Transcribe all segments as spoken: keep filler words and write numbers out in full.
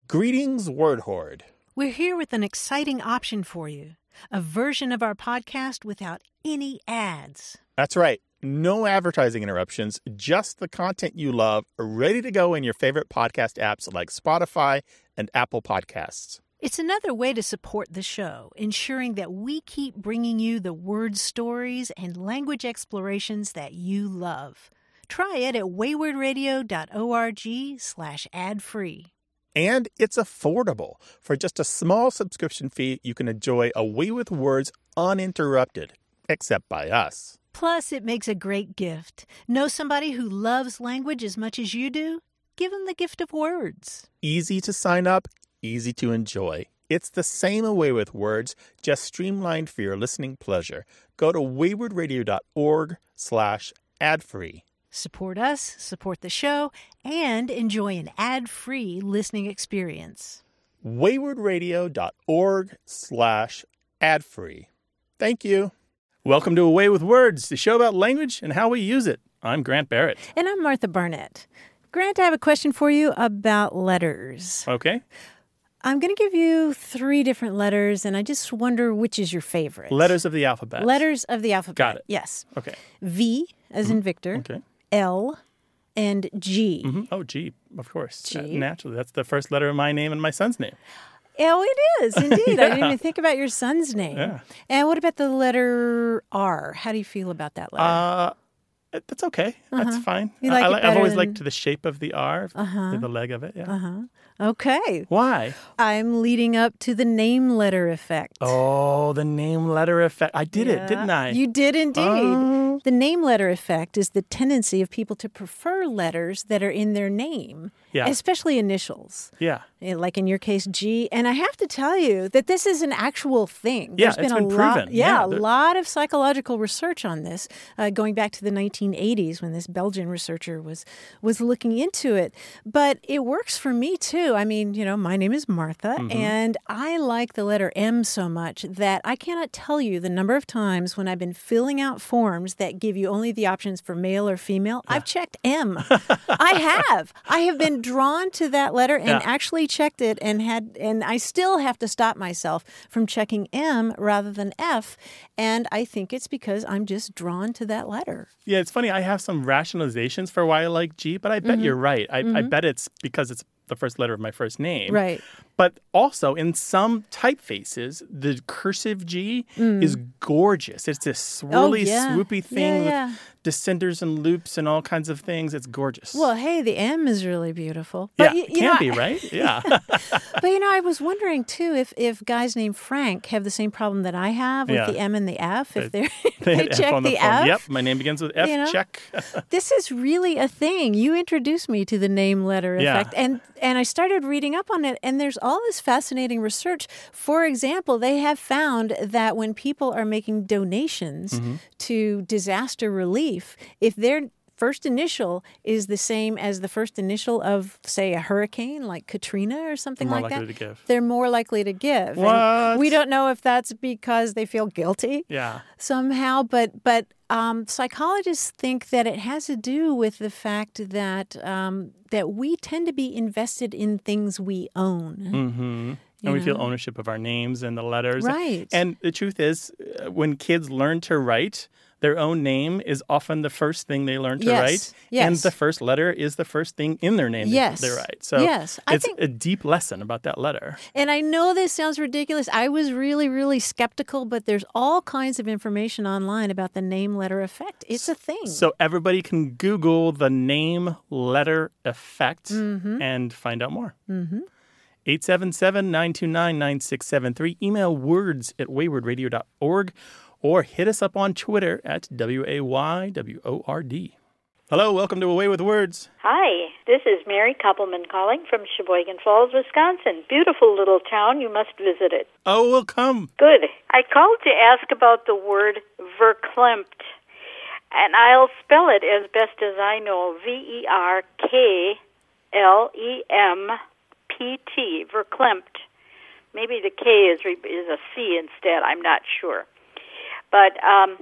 Greetings, Word Horde. We're here with an exciting option for you. A version of our podcast without any ads. That's right. No advertising interruptions, just the content you love, ready to go in your favorite podcast apps like Spotify and Apple Podcasts. It's another way to support the show, ensuring that we keep bringing you the word stories and language explorations that you love. Try it at waywardradio.org slash ad-free. And it's affordable. For just a small subscription fee, you can enjoy A Way with Words uninterrupted, except by us. Plus, it makes a great gift. Know somebody who loves language as much as you do? Give them the gift of words. Easy to sign up, easy to enjoy. It's the same A Way with Words, just streamlined for your listening pleasure. Go to waywardradio.org slash ad-free. Support us, support the show, and enjoy an ad-free listening experience. waywardradio.org slash ad-free. Thank you. Welcome to A Way with Words, the show about language and how we use it. I'm Grant Barrett. And I'm Martha Barnett. Grant, I have a question for you about letters. Okay. I'm going to give you three different letters, and I just wonder which is your favorite. Letters of the alphabet. Letters of the alphabet. Got it. Yes. Okay. V, as in Victor. Okay. L, and G. Mm-hmm. Oh, G, of course. G. Uh, naturally, that's the first letter of my name and my son's name. Oh, it is, indeed. Yeah. I didn't even think about your son's name. Yeah. And what about the letter R? How do you feel about that letter? Uh, it- that's okay. Uh-huh. That's fine. You like I, it I, I've better always than- liked the shape of the R, Uh-huh. the leg of it. Yeah. Uh-huh. Okay. Why? I'm leading up to the name letter effect. Oh, the name letter effect. I did Yeah. it, didn't I? You did indeed. Oh. The name letter effect is the tendency of people to prefer letters that are in their name, Yeah. especially initials. Yeah. Eh, Like in your case, G. And I have to tell you that this is an actual thing. Yeah, There's it's a been lot, proven. Yeah, Yeah, a there- lot of psychological research on this, uh, going back to the nineteen eighties when this Belgian researcher was was looking into it. But it works for me too. I mean, you know, my name is Martha, Mm-hmm. and I like the letter M so much that I cannot tell you the number of times when I've been filling out forms that give you only the options for male or female. I've checked M. I have. I have been drawn to that letter and Yeah. actually checked it and had, and I still have to stop myself from checking M rather than F. And I think it's because I'm just drawn to that letter. Yeah, it's funny. I have some rationalizations for why I like G, but I bet Mm-hmm. you're right. I, I bet it's because it's the first letter of my first name. Right. But also, in some typefaces, the cursive G is gorgeous. It's this swirly, Mm. Oh, yeah. swoopy thing Yeah, yeah. with descenders and loops and all kinds of things. It's gorgeous. Well, hey, the M is really beautiful. yeah, But, you, it you can know, be, right? Yeah. But, you know, I was wondering, too, if, if guys named Frank have the same problem that I have with Yeah. the M and the F, if They- they're, They they had F check on the the phone. F. Yep, my name begins with F. You know? Check. This is really a thing. You introduced me to the name letter Yeah. effect, and and I started reading up on it, and there's all this fascinating research. For example, they have found that when people are making donations Mm-hmm. to disaster relief, if their first initial is the same as the first initial of, say, a hurricane like Katrina or something More like likely that, to give. they're more likely to give. And What? we don't know if that's because they feel guilty Yeah. somehow, but but um, psychologists think that it has to do with the fact that um, that we tend to be invested in things we own. Mm-hmm. And we feel ownership of our names and the letters. Right. And the truth is, uh, when kids learn to write, their own name is often the first thing they learn to Yes, write. yes. And the first letter is the first thing in their name Yes, that they write. So yes. I it's think- a deep lesson about that letter. And I know this sounds ridiculous. I was really, really skeptical, but there's all kinds of information online about the name letter effect. It's a thing. So everybody can Google the name letter effect Mm-hmm. and find out more. Mm-hmm. eight seven seven, nine two nine, nine six seven three. Email words at waywardradio dot org or hit us up on Twitter at W A Y W O R D. Hello, welcome to A Way with Words. Hi, this is Mary Koppelman calling from Sheboygan Falls, Wisconsin. Beautiful little town. You must visit it. Oh, we'll come. Good. I called to ask about the word verklempt, and I'll spell it as best as I know. V E R K L E M P T, verklempt. Maybe the K is re- is a C instead. I'm not sure. But um,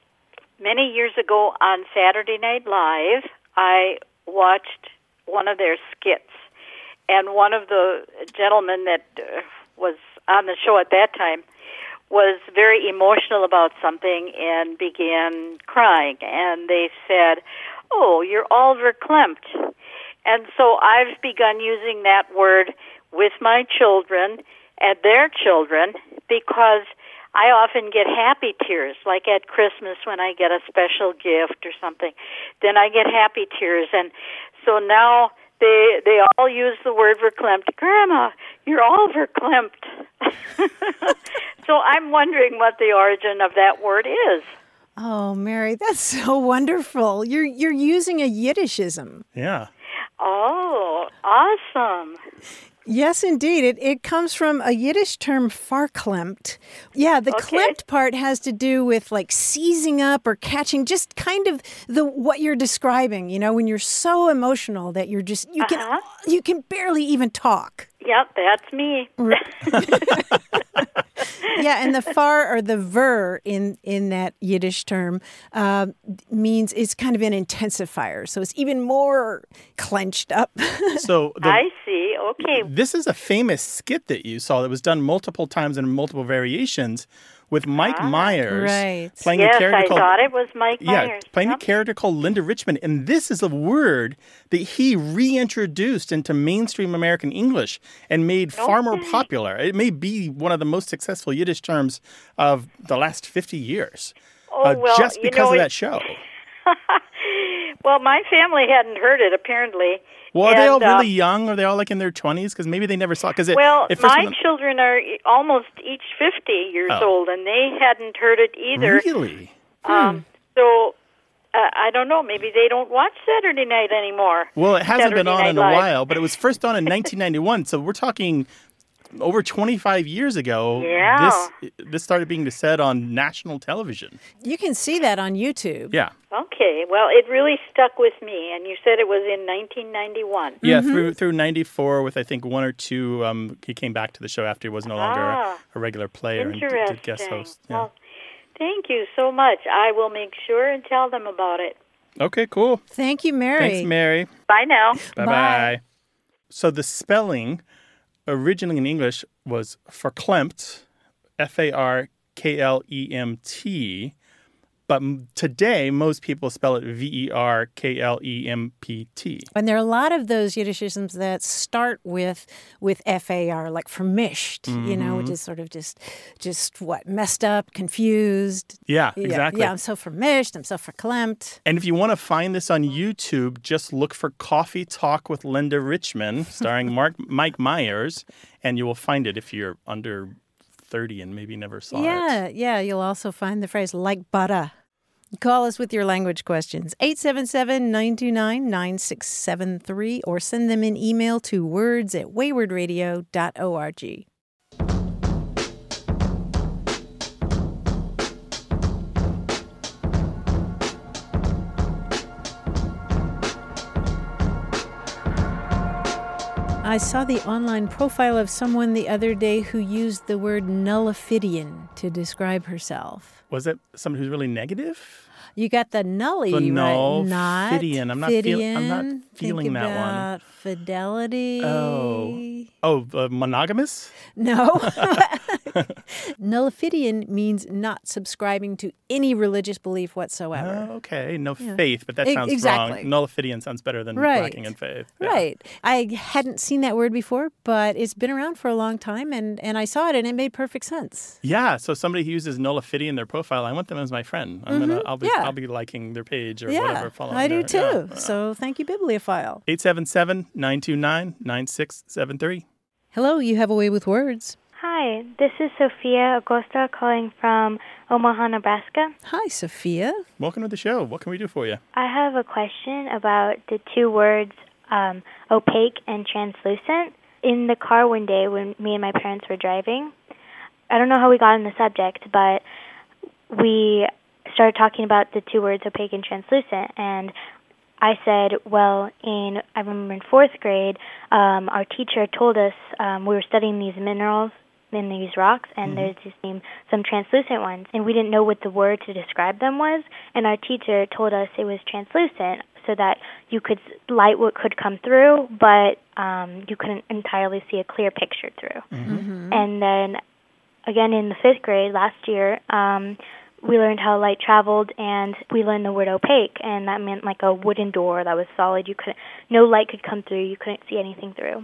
many years ago on Saturday Night Live, I watched one of their skits, and one of the gentlemen that uh, was on the show at that time was very emotional about something and began crying. And they said, "Oh, you're all verklempt." And so I've begun using that word with my children and their children because I often get happy tears, like at Christmas when I get a special gift or something. Then I get happy tears. And so now they they all use the word verklempt. "Grandma, you're all verklempt." So I'm wondering what the origin of that word is. Oh, Mary, that's so wonderful. You're you're using a Yiddishism. Yeah. Oh, awesome. Yes, indeed. It it comes from a Yiddish term, farklempt. Yeah, the Okay. klemt part has to do with like seizing up or catching, just kind of the what you're describing, you know, when you're so emotional that you're just, you Uh-huh. can you can barely even talk. Yep, that's me. Yeah, and the far or the ver in, in that Yiddish term uh, means it's kind of an intensifier. So it's even more clenched up. So the, I see. Okay. this is a famous skit that you saw that was done multiple times in multiple variations with Mike Myers right. playing Yes, a character I called thought it was Mike yeah, Myers. playing Yep. a character called Linda Richmond, and this is a word that he reintroduced into mainstream American English and made far more Okay. popular. It may be one of the most successful Yiddish terms of the last fifty years, Oh, uh, well, just you because know, of it- that show. Well, my family hadn't heard it, apparently. Well, are they all And, uh, really young? Are they all like in their twenties? Because maybe they never saw. Because Well, it first my went- children are e- almost each fifty years Oh. old, and they hadn't heard it either. really. Um, so uh, I don't know. Maybe they don't watch Saturday Night anymore. Well, it hasn't been Saturday on Night in a Live. while, but it was first on in nineteen ninety-one. So we're talking over twenty-five years ago. Yeah. This this started being said on national television. You can see that on YouTube. Yeah. Okay. Well, it really stuck with me, and you said it was in nineteen ninety-one. Yeah, Mm-hmm. through through ninety-four with I think one or two. Um, he came back to the show after he was no longer a, Ah, a regular player and d- Interesting. did guest host. Yeah. Well, thank you so much. I will make sure and tell them about it. Okay, cool. Thank you, Mary. Thanks, Mary. Bye now. Bye Bye. bye. So the spelling originally in English was verklempt, F A R K L E M T, but m- today most people spell it V E R K L E M P T. And there are a lot of those Yiddishisms that start with with F A R, like vermischt, you know, which is sort of just, just what, messed up, confused. Yeah, Yeah, exactly. Yeah, I'm so vermischt, I'm so verklempt. And if you want to find this on YouTube, just look for Coffee Talk with Linda Richmond, starring Mark Mike Myers, and you will find it if you're under thirty and maybe never saw Yeah, it. yeah, you'll also find the phrase like butter. Call us with your language questions, eight seven seven, nine two nine, nine six seven three, or send them an email to words at wayward radio dot org. I saw the online profile of someone the other day who used the word nullifidian to describe herself. Was it someone who's really negative? You got the nully, The right? null, Not fidian. I'm not feel- I'm not fidian. feeling Think that one. about fidelity. Oh. Oh, uh, monogamous? No. Nullifidian means not subscribing to any religious belief whatsoever. Oh, okay. No Yeah. faith, but that E- sounds exactly. wrong. Nullifidian sounds better than Right. lacking in faith. Yeah. Right. I hadn't seen that word before, but it's been around for a long time, and, and I saw it, and it made perfect sense. Yeah, so somebody who uses Nullifidian in their profile, I want them as my friend. I'm gonna, I'll be, yeah. I'll be liking their page or yeah, whatever. Following I do their- too. yeah. So thank you, Bibliophile. eight seven seven, nine two nine, nine six seven three. Hello, you have a way with words. Hi, this is Sophia Agosta calling from Omaha, Nebraska. Hi, Sophia. Welcome to the show. What can we do for you? I have a question about the two words um, opaque and translucent. In the car one day when me and my parents were driving, I don't know how we got on the subject, but we started talking about the two words opaque and translucent, and I said, well, in I remember in fourth grade, um, our teacher told us um, we were studying these minerals in these rocks, and there's just some, some translucent ones, and we didn't know what the word to describe them was, and our teacher told us it was translucent, so that you could light what could come through, but um, you couldn't entirely see a clear picture through. Mm-hmm. And then, again, in the fifth grade last year, um, we learned how light traveled, and we learned the word opaque, and that meant like a wooden door that was solid. You couldn't, no light could come through. You couldn't see anything through.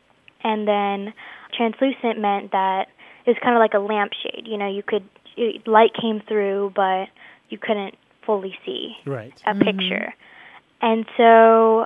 And then translucent meant that it was kind of like a lampshade. You know, you could it, light came through, but you couldn't fully see Right. a picture. And so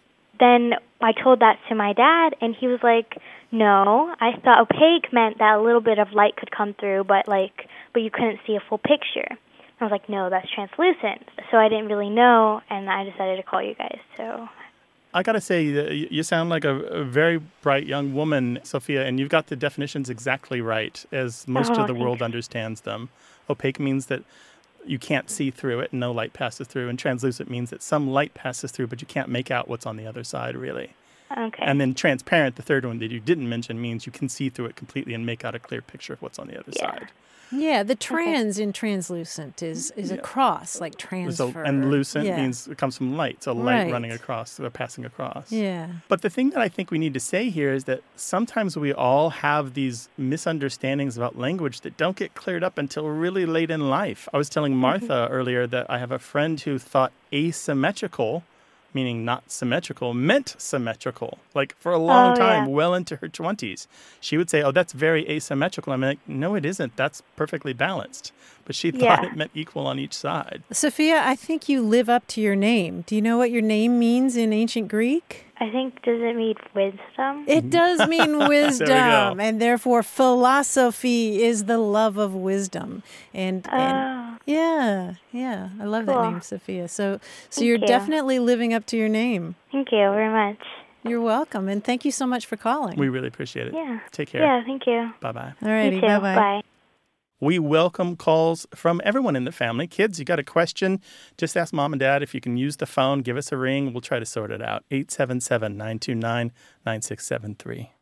then I told that to my dad, and he was like, "No, I thought opaque meant that a little bit of light could come through, but like, but you couldn't see a full picture." I was like, "No, that's translucent." So I didn't really know, and I decided to call you guys. So I got to say, uh, you you sound like a, a very bright young woman, Sophia, and you've got the definitions exactly right, as most Oh, of the world thanks. understands them. Opaque means that you can't see through it and no light passes through, and translucent means that some light passes through, but you can't make out what's on the other side, really. okay. And then transparent, the third one that you didn't mention, means you can see through it completely and make out a clear picture of what's on the other Yeah. side. Yeah, the trans in translucent is, is a Yeah. cross, like So, transfer. and lucent Yeah. means it comes from light, so light Right. running across or passing across. Yeah. But the thing that I think we need to say here is that sometimes we all have these misunderstandings about language that don't get cleared up until really late in life. I was telling Martha earlier that I have a friend who thought asymmetrical, meaning not symmetrical, meant symmetrical. Like for a long Oh, time, yeah. well into her twenties. She would say, "Oh, that's very asymmetrical." I'm like, "No, it isn't. That's perfectly balanced." But she thought Yeah. it meant equal on each side. Sophia, I think you live up to your name. Do you know what your name means in ancient Greek? I think, does it mean wisdom? It does mean wisdom, go. and therefore philosophy is the love of wisdom. And, and Oh, yeah, yeah, I love that Cool. name, Sophia. So, so Thank you're you. definitely living up to your name. thank you very much. You're welcome, and thank you so much for calling. We really appreciate it. Yeah. Take care. Yeah, thank you. Bye-bye. All righty, you too. bye-bye. Bye. We welcome calls from everyone in the family. Kids, you got a question? Just ask mom and dad if you can use the phone. Give us a ring. We'll try to sort it out. eight seven seven, nine two nine, nine six seven three.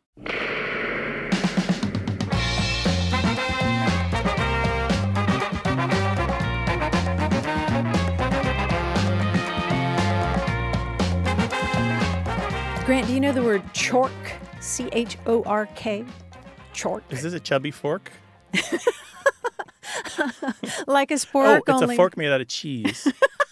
Grant, do you know the word chork? C H O R K? Chork. Is this a chubby fork? Like a Oh, spork, it's only a fork made out of cheese.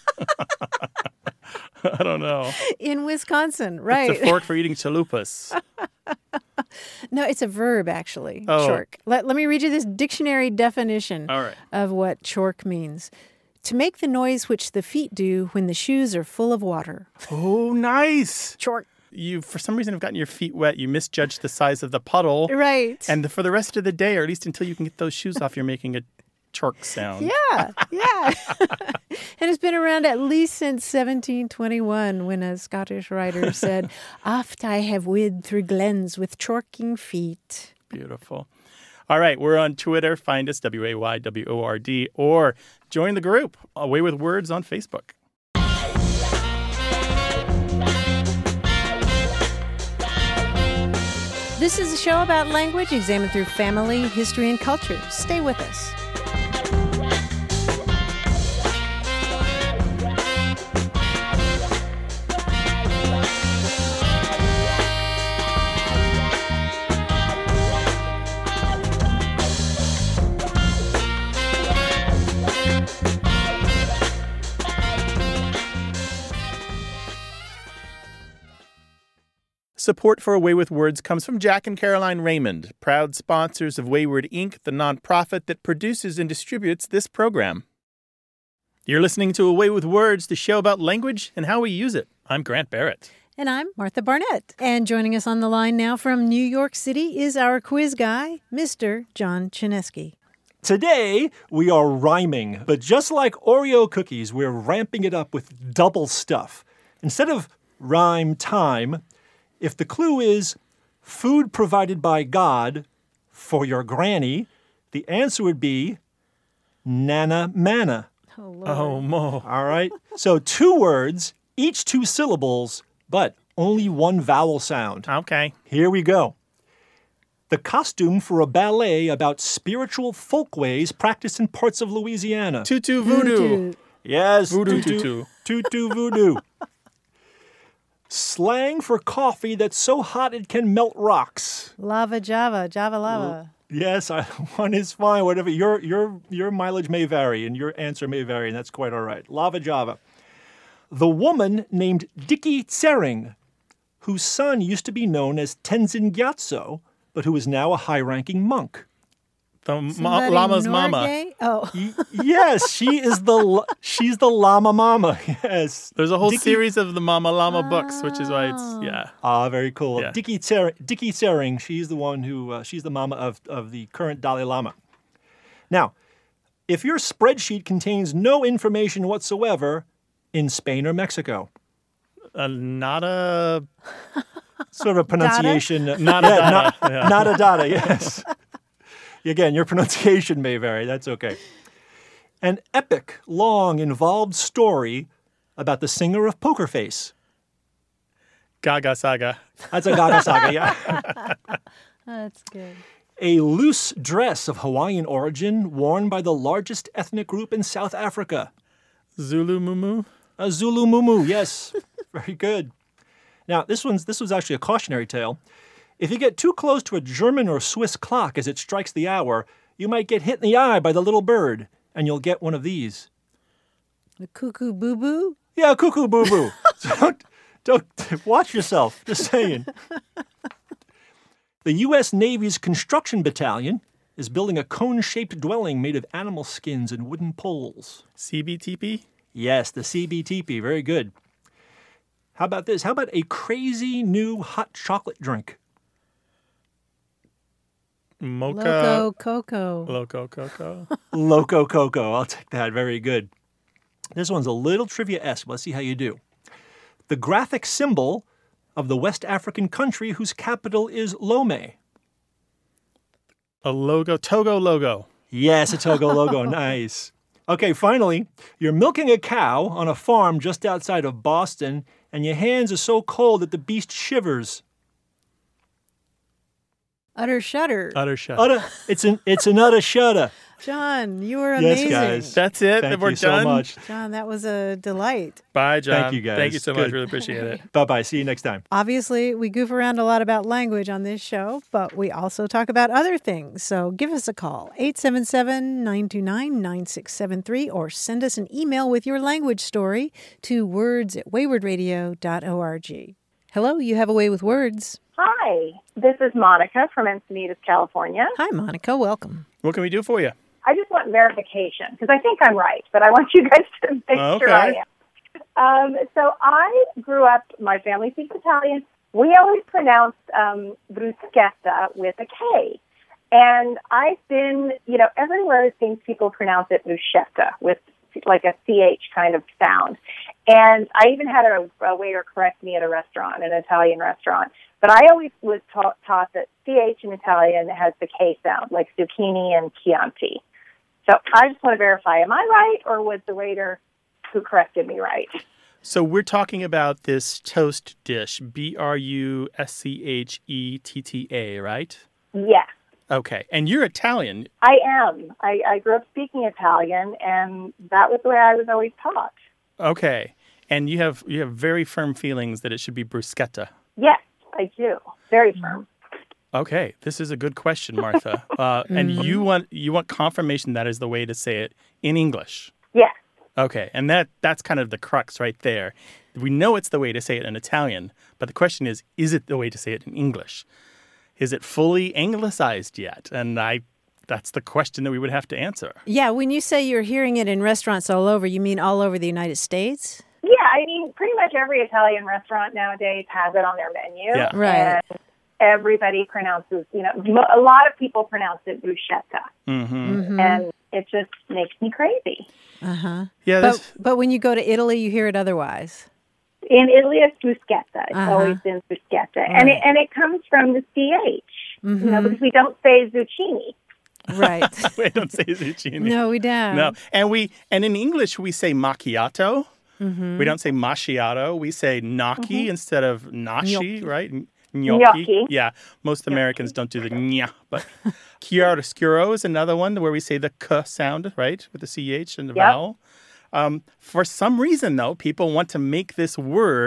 I don't know. in Wisconsin, right? It's a fork for eating chalupas. No, it's a verb, actually, Oh. chork. Let, let me read you this dictionary definition All right. of what chork means. To make the noise which the feet do when the shoes are full of water. Oh, nice. Chork. You, for some reason, have gotten your feet wet. You misjudged the size of the puddle. Right. And for the rest of the day, or at least until you can get those shoes off, you're making a chork sound. yeah, yeah. And it's been around at least since seventeen twenty-one when a Scottish writer said, "Oft I have wid through glens with chorking feet." Beautiful. All right, we're on Twitter. Find us, W A Y W O R D, or join the group, Away with Words, on Facebook. This is a show about language examined through family, history, and culture. Stay with us. Support for Away with Words comes from Jack and Caroline Raymond, proud sponsors of Wayward Incorporated, the nonprofit that produces and distributes this program. You're listening to Away with Words, the show about language and how we use it. I'm Grant Barrett. And I'm Martha Barnett. And joining us on the line now from New York City is our quiz guy, Mister John Chinesky. Today, we are rhyming, but just like Oreo cookies, we're ramping it up with double stuff. Instead of rhyme time, if the clue is food provided by God for your granny, the answer would be Nana Manna. Oh, Lord. Oh, Mo. All right? So two words, each two syllables, but only one vowel sound. Okay. Here we go. The costume for a ballet about spiritual folkways practiced in parts of Louisiana. Tutu voodoo. Yes. Voodoo tutu. tutu. Tutu voodoo. Slang for coffee that's so hot it can melt rocks. Lava Java, Java lava. Yes, I, one is fine. Whatever your your your mileage may vary, and your answer may vary, and that's quite all right. Lava Java. The woman named Dicky Tsering, whose son used to be known as Tenzin Gyatso, but who is now a high-ranking monk. The ma- Somebody llama's mama. Norgay? Oh, Y- yes, she is the l- she's the llama mama. Yes. There's a whole Dicky- series of the Mama Llama books, which is why it's, yeah. Ah, very cool. Yeah. Dicky Tsering, Dicky Tsering, she's the one who, uh, she's the mama of, of the current Dalai Lama. Now, if your spreadsheet contains no information whatsoever, in Spain or Mexico, Uh, not a, sort of a pronunciation. not a, yeah, data. not, Yeah. not a data, yes. Again, your pronunciation may vary. That's okay. An epic, long, involved story about the singer of Poker Face. Gaga Saga. That's a Gaga Saga, yeah. that's good. A loose dress of Hawaiian origin worn by the largest ethnic group in South Africa. Zulu Mumu. A Zulu mumu, yes. Very good. Now, this one's this was actually a cautionary tale. If you get too close to a German or Swiss clock as it strikes the hour, you might get hit in the eye by the little bird, and you'll get one of these. The cuckoo boo boo. Yeah, cuckoo boo boo. So don't, don't watch yourself. Just saying. The U S Navy's Construction Battalion is building a cone-shaped dwelling made of animal skins and wooden poles. C B T P. Yes, the C B T P. Very good. How about this? How about a crazy new hot chocolate drink? Mocha. Loco Coco. Loco Coco. Loco Coco. I'll take that. Very good. This one's a little trivia-esque. Let's see how you do. The graphic symbol of the West African country whose capital is Lomé. A logo. Togo logo. Yes, a Togo logo. Nice. Okay, finally, you're milking a cow on a farm just outside of Boston, and your hands are so cold that the beast shivers. Utter shudder. Utter shut. Utter, it's an it's an utter shudder. John, you were Yes, amazing. guys. That's it. Thank We're you done. so much. John, that was a delight. Bye, John. Thank you, guys. Thank you so Good. much. Really appreciate it. Bye-bye. See you next time. Obviously, we goof around a lot about language on this show, but we also talk about other things. So give us a call, eight seven seven, nine two nine, nine six seven three, or send us an email with your language story to words at wayward radio dot org. Hello, you have a way with words. Hi, this is Monica from Encinitas, California. Hi, Monica. Welcome. What can we do for you? I just want verification because I think I'm right, but I want you guys to make Okay. sure I am. Um, so I grew up, my family speaks Italian. We always pronounced um, bruschetta with a K. And I've been, you know, everywhere it seems people pronounce it bruschetta with like a C H kind of sound. And I even had a, a waiter correct me at a restaurant, an Italian restaurant. But I always was taught, taught that C H in Italian has the K sound, like zucchini and Chianti. So I just want to verify, am I right, or was the waiter who corrected me right? So we're talking about this toast dish, B R U S C H E T T A, right? Yes, Okay. And you're Italian. I am. I, I grew up speaking Italian, and that was the way I was always taught. Okay. And you have you have very firm feelings that it should be bruschetta. Yes, I do. Very firm. Okay, this is a good question, Martha. Uh, and you want you want confirmation that is the way to say it in English. Yes. Okay, and that that's kind of the crux right there. We know it's the way to say it in Italian, but the question is, is it the way to say it in English? Is it fully anglicized yet? And I that's the question that we would have to answer. Yeah, when you say you're hearing it in restaurants all over, you mean all over the United States? Yeah, I mean, pretty much every Italian restaurant nowadays has it on their menu. Yeah. Right. And everybody pronounces, you know, mo- a lot of people pronounce it bruschetta. Mm-hmm. And it just makes me crazy. Uh-huh. Yeah, But, this, but when you go to Italy, you hear it otherwise. In Italy, it's bruschetta. It's Uh-huh. always been bruschetta. And, it, and it comes from the C H, Mm-hmm. you know, because we don't say zucchini. Right. we don't say zucchini. No, we don't. No, and we and in English we say macchiato. Mm-hmm. We don't say macchiato. We say gnocchi Mm-hmm. instead of nashi, Gnocchi. right? Gnocchi. Yeah, most Americans don't do the nya, but chiaroscuro is another one where we say the k sound, right, with the ch and the Yep. vowel. Um, for some reason, though, people want to make this word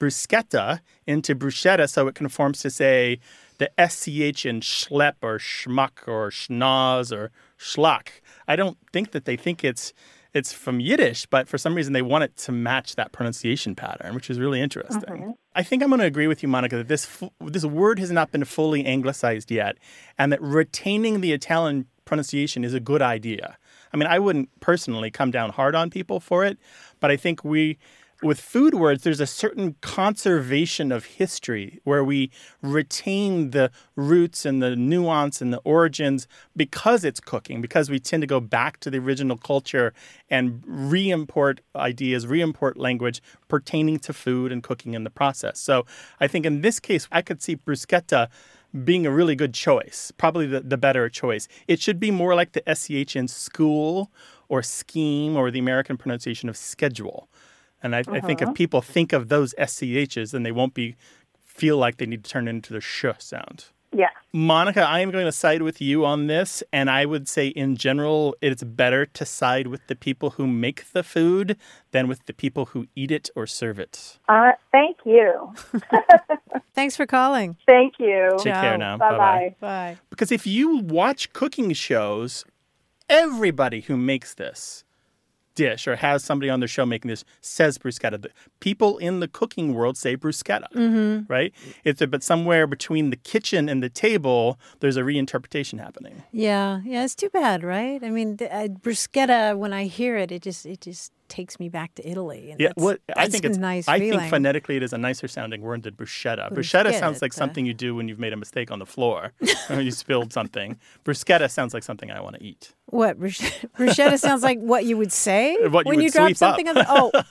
bruschetta into bruschetta, so it conforms to, say, the S C H in schlep or schmuck or schnoz or schlock. I don't think that they think it's it's from Yiddish, but for some reason they want it to match that pronunciation pattern, which is really interesting. Mm-hmm. I think I'm going to agree with you, Monica, that this this word has not been fully anglicized yet, and that retaining the Italian pronunciation is a good idea. I mean, I wouldn't personally come down hard on people for it, but I think we, with food words, there's a certain conservation of history where we retain the roots and the nuance and the origins because it's cooking, because we tend to go back to the original culture and re-import ideas, re-import language pertaining to food and cooking in the process. So I think in this case, I could see bruschetta being a really good choice, probably the, the better choice. It should be more like the S C H in school or scheme or the American pronunciation of schedule. And I, uh-huh. I think if people think of those S C H's, then they won't be feel like they need to turn it into the sh sound. Yeah. Monica, I am going to side with you on this, and I would say in general it's better to side with the people who make the food than with the people who eat it or serve it. Uh, thank you. Thanks for calling. Thank you. Take Ciao. care now. Bye-bye. Bye-bye. Bye. Because if you watch cooking shows, everybody who makes this dish or has somebody on their show making this says bruschetta. The people in the cooking world say bruschetta, mm-hmm. right? It's a, but somewhere between the kitchen and the table, there's a reinterpretation happening. Yeah, yeah, it's too bad, right? I mean, the, uh, bruschetta. When I hear it, it just it just takes me back to Italy. And Yeah, that's, what I that's think a it's nice I feeling. think phonetically it is a nicer sounding word than bruschetta. Bruschetta, Bruschetta, sounds like uh, something you do when you've made a mistake on the floor, or you spilled something. Bruschetta sounds like something I want to eat. What brusch- bruschetta sounds like what you would say What you when would you drop sweep something up. on the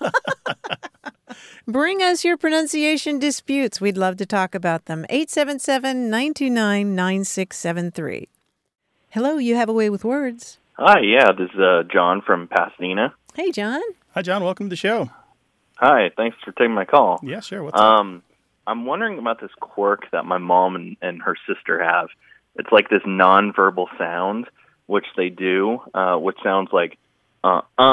oh. Bring us your pronunciation disputes. We'd love to talk about them. eight seven seven, nine two nine, nine six seven three. Hello, you have a way with words. Hi, yeah, this is uh, John from Pasadena. Hey, John. Hi, John. Welcome to the show. Hi, thanks for taking my call. Yeah, sure. What's up? Um, I'm wondering about this quirk that my mom and, and her sister have. It's like this nonverbal sound, which they do, uh, which sounds like uh, uh,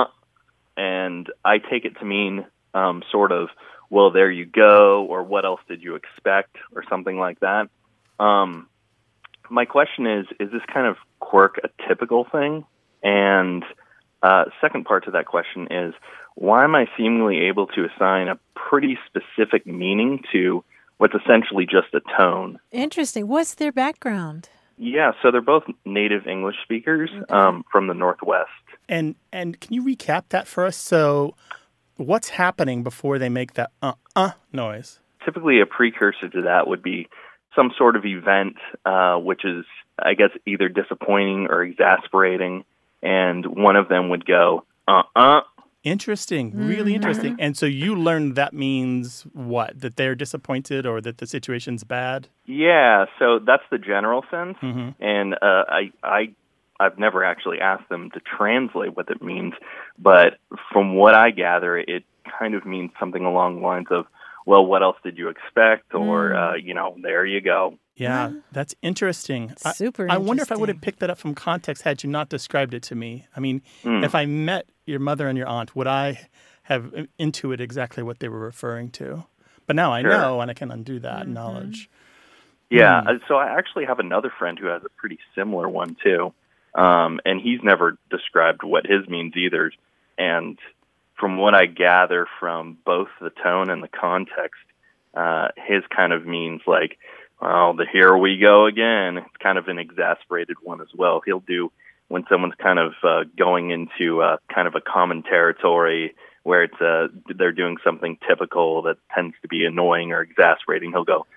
and I take it to mean um, sort of, well, there you go, or what else did you expect, or something like that. Um, my question is, is this kind of quirk a typical thing? And uh, second part to that question is, why am I seemingly able to assign a pretty specific meaning to what's essentially just a tone? Interesting. What's their background? Yeah, so they're both native English speakers okay. um, from the Northwest. And and can you recap that for us? So what's happening before they make that uh-uh noise? Typically a precursor to that would be some sort of event, uh, which is, I guess, either disappointing or exasperating, and one of them would go, uh-uh. Interesting, really mm-hmm. interesting. And so you learned that means what? That they're disappointed or that the situation's bad? Yeah, so that's the general sense. Mm-hmm. And uh, I, I, I've never actually asked them to translate what it means, but from what I gather, it kind of means something along the lines of, well, what else did you expect? Or, mm. uh, you know, there you go. Yeah, that's interesting. Super I, I interesting. wonder if I would have picked that up from context had you not described it to me. I mean, mm. if I met your mother and your aunt, would I have intuited exactly what they were referring to? But now I sure. know, and I can undo that mm-hmm. knowledge. Yeah, mm. so I actually have another friend who has a pretty similar one, too. Um, and he's never described what his means either. And from what I gather from both the tone and the context, uh, his kind of means like, well, the here we go again. It's kind of an exasperated one as well. He'll do when someone's kind of uh, going into uh, kind of a common territory where it's uh, they're doing something typical that tends to be annoying or exasperating. He'll go,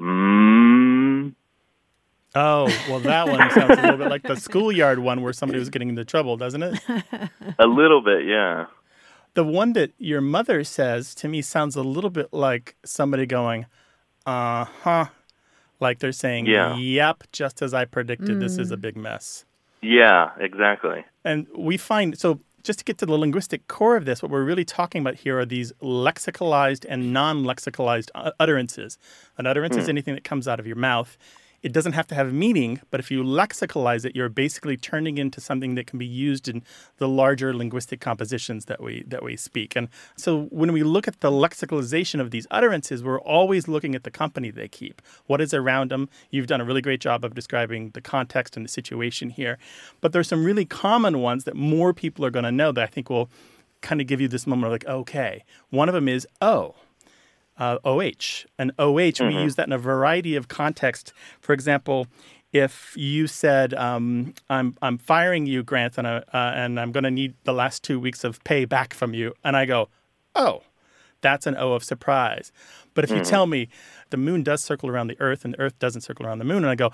mmm. Oh, well, that one sounds a little bit like the schoolyard one where somebody was getting into trouble, doesn't it? A little bit, yeah. The one that your mother says to me sounds a little bit like somebody going, uh-huh. Like they're saying, yeah. yep, just as I predicted, mm. this is a big mess. Yeah, exactly. And we find, so just to get to the linguistic core of this, what we're really talking about here are these lexicalized and non-lexicalized utterances. An utterance mm. is anything that comes out of your mouth. It doesn't have to have a meaning, but if you lexicalize it, you're basically turning into something that can be used in the larger linguistic compositions that we that we speak. And so when we look at the lexicalization of these utterances, we're always looking at the company they keep. What is around them? You've done a really great job of describing the context and the situation here. But there's some really common ones that more people are going to know that I think will kind of give you this moment of like, okay. One of them is O. Uh, O H. And O H, mm-hmm. we use that in a variety of contexts. For example, if you said, um, I'm I'm firing you, Grant, and, uh, and I'm going to need the last two weeks of pay back from you, and I go, oh, that's an O of surprise. But if mm-hmm. you tell me the moon does circle around the earth and the earth doesn't circle around the moon, and I go,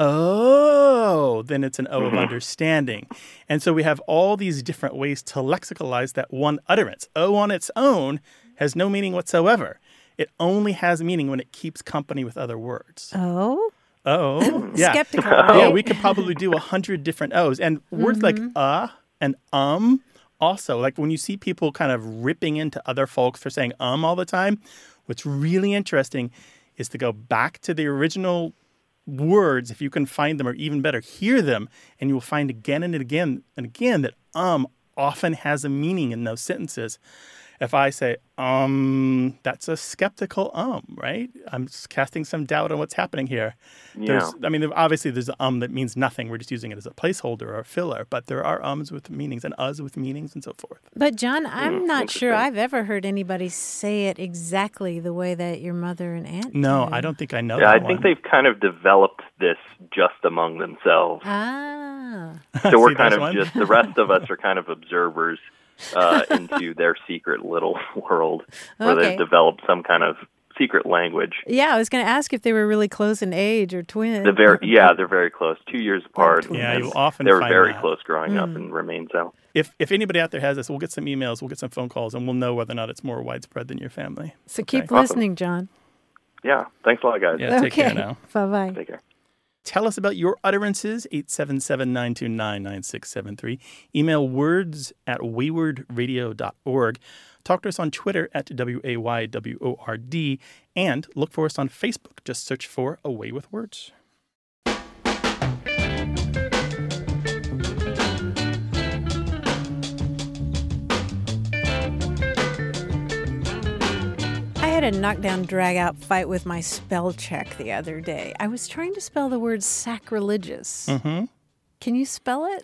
oh, then it's an O mm-hmm. of understanding. And so we have all these different ways to lexicalize that one utterance. O on its own has no meaning whatsoever. It only has meaning when it keeps company with other words. Oh? Oh, yeah. Skeptical, right? Yeah, we could probably do a hundred different O's. And words mm-hmm. like uh and um also, like when you see people kind of ripping into other folks for saying um all the time, what's really interesting is to go back to the original words, if you can find them, or even better, hear them, and you will find again and again and again that um often has a meaning in those sentences. If I say, um, that's a skeptical um, right? I'm just casting some doubt on what's happening here. Yeah. There's, I mean, obviously there's an um that means nothing. We're just using it as a placeholder or a filler. But there are ums with meanings and uhs with meanings and so forth. But, John, I'm Mm, not sure interesting. I've ever heard anybody say it exactly the way that your mother and aunt No, do. I don't think I know Yeah, I that think one. they've kind of developed this just among themselves. Ah. So we're See, kind there's of one. just, the rest of us are kind of observers uh, into their secret little world where Okay. they've developed some kind of secret language. Yeah, I was going to ask if they were really close in age or twins. The very, yeah, they're very close, two years apart. twins. Yeah, and you'll often they were find very that. close growing up Mm. and remain so. If if anybody out there has this, we'll get some emails, we'll get some phone calls, and we'll know whether or not it's more widespread than your family. So keep Okay. listening, John. Yeah, thanks a lot, guys. Yeah, take okay. care now. Bye-bye. Take care. Tell us about your utterances, eight seven seven, nine two nine, nine six seven three. Email words at wayward radio dot org. Talk to us on Twitter at W A Y W O R D. And look for us on Facebook. Just search for A Way with Words. I had a knockdown, drag-out fight with my spell check the other day. I was trying to spell the word sacrilegious. Mm-hmm. Can you spell it?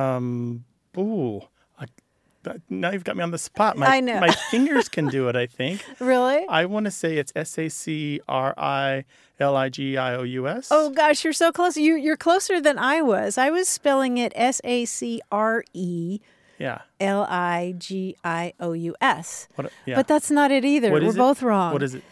Um, ooh. I, that, now you've got me on the spot. My, I know. My fingers can do it, I think. Really? I want to say it's S A C R I L I G I O U S. Oh, gosh, you're so close. You, you're closer than I was. I was spelling it S A C R E Yeah. L I G I O U S. What, yeah. But that's not it either. What We're is it? both wrong. What is it?